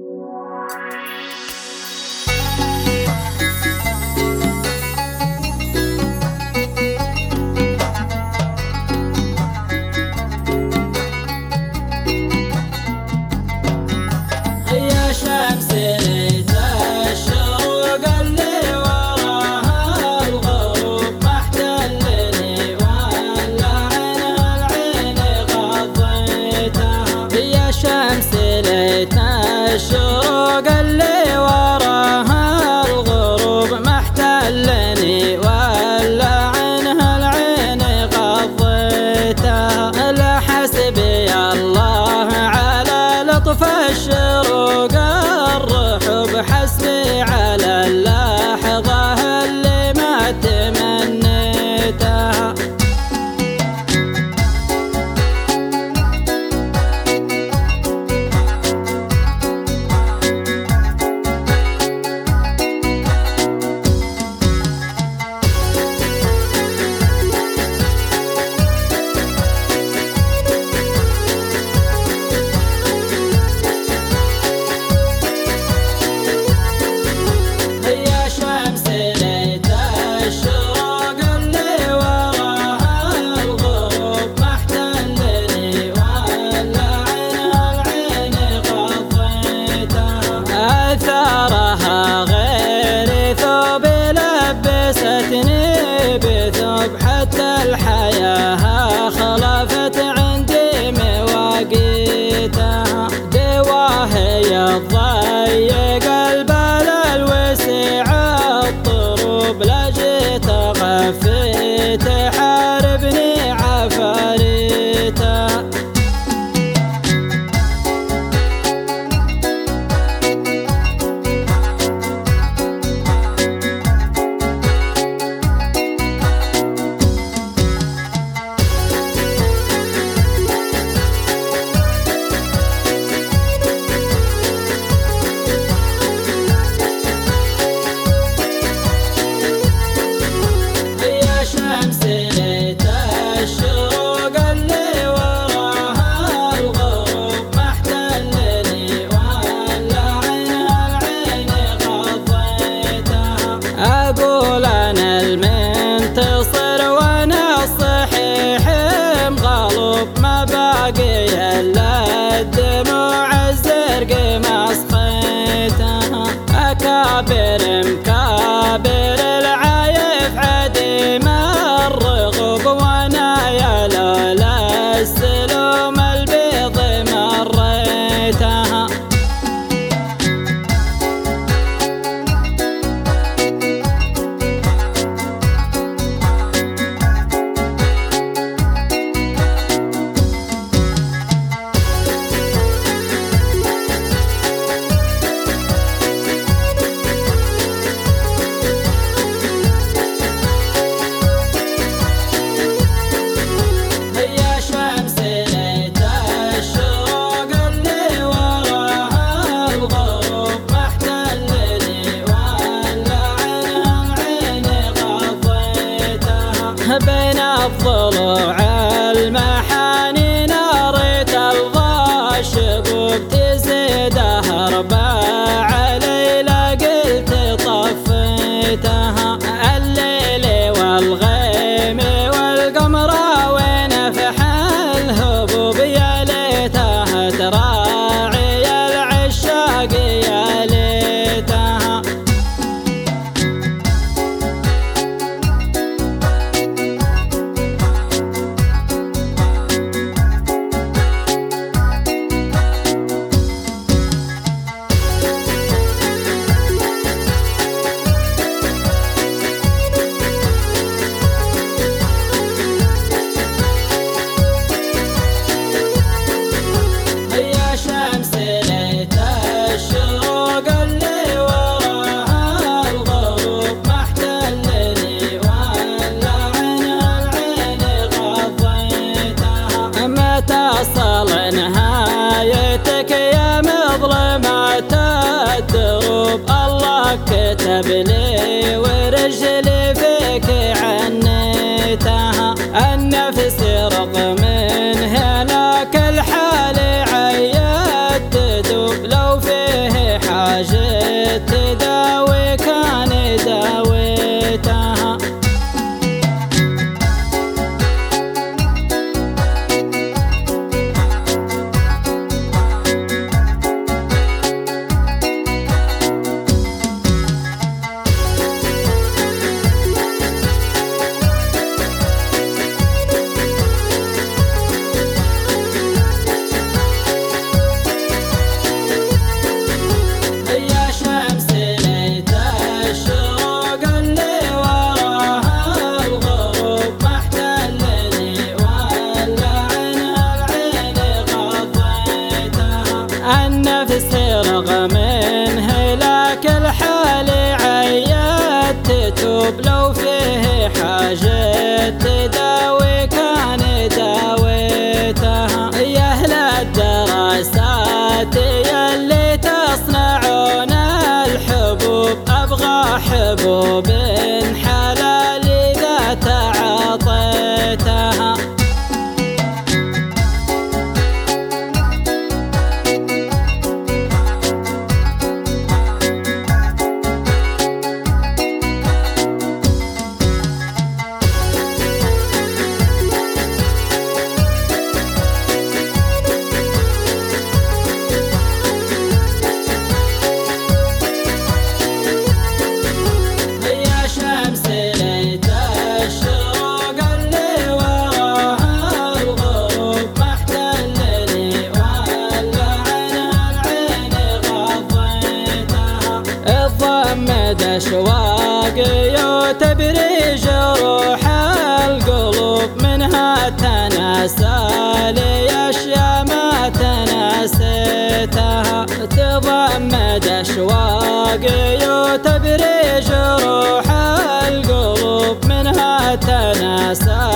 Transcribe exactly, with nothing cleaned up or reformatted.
الشروق اللي وراها الغروب محتلني ولا عنها العين غضيتها. لا حسبي الله على لطف الشروق الرحب، حسبي على اللحظة اللي ما تمنيتها. أثارها غير ثوب لبستني بثوب، حتى الحياة خلفت عندي مواقيتها. دواهي الضيق البال الوسع الطروب، لا جيت غفي تحاربني عفاريتها. أقول أنا المنتصر وأنا الصحيح مغلوب، ما باقي إلا الدموع الزرق مسخيتها. أكابر مكابر العايف عديم الرغب، وأنا يا لولا السلوم البيض مريتها. بين الضلوع المحاني ناريت الضا شبوب، تزيدها أرباع ليلة قلت طفيتها. الليل والغيم والقمر وين فح الهبوب، يا ليتها تراعي العشاق يا ليتها. تصل نهايتك يا مظلمة الدروب، الله كتب لي ورجلي فيك عنيتها. النفس رغم من هناك الحال عيت تدوب، لو فيه حاجة تداوي كان داويتها. النفس رغم انهلاك الحال عيات تتوب، لو فيه حاجة تداوي كان داويتها. يا أهل الدراسات يلي تصنعون الحبوب، أبغى حبوب حلال إذا تعاطيتها. أشواق يعتبر جروح القلوب، منها تناسى لي أشياء ما تناسيتها. تضمد أشواق يعتبر جروح القلوب، منها تناسى